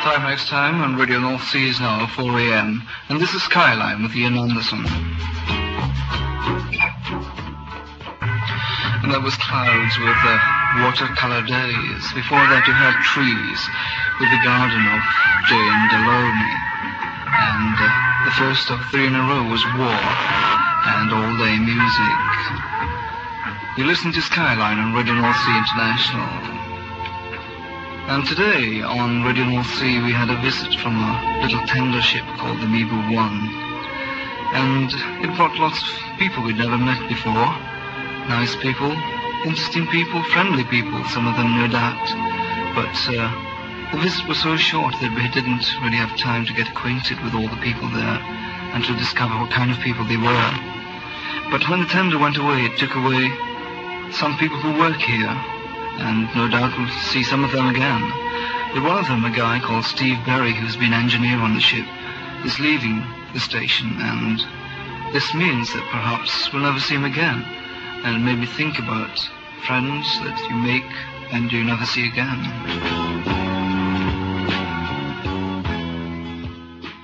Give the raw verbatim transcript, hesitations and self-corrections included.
Climax time on Radio North Sea is now four a.m. and this is Skyline with Ian Anderson. And that was Clouds with uh, Watercolor Days. Before that you had Trees with The Garden of Jane Deloney. And uh, the first of three in a row was War and All Day Music. You listen to Skyline on Radio North Sea International. And today on Radio North Sea we had a visit from a little tender ship called the Mibu One. And it brought lots of people we'd never met before. Nice people, interesting people, friendly people, some of them no doubt. But uh, the visit was so short that we didn't really have time to get acquainted with all the people there and to discover what kind of people they were. But when the tender went away, it took away some people who work here. And no doubt we'll see some of them again. But one of them, a guy called Steve Berry, who's been engineer on the ship, is leaving the station, and this means that perhaps we'll never see him again. And it made me think about friends that you make and you never see again.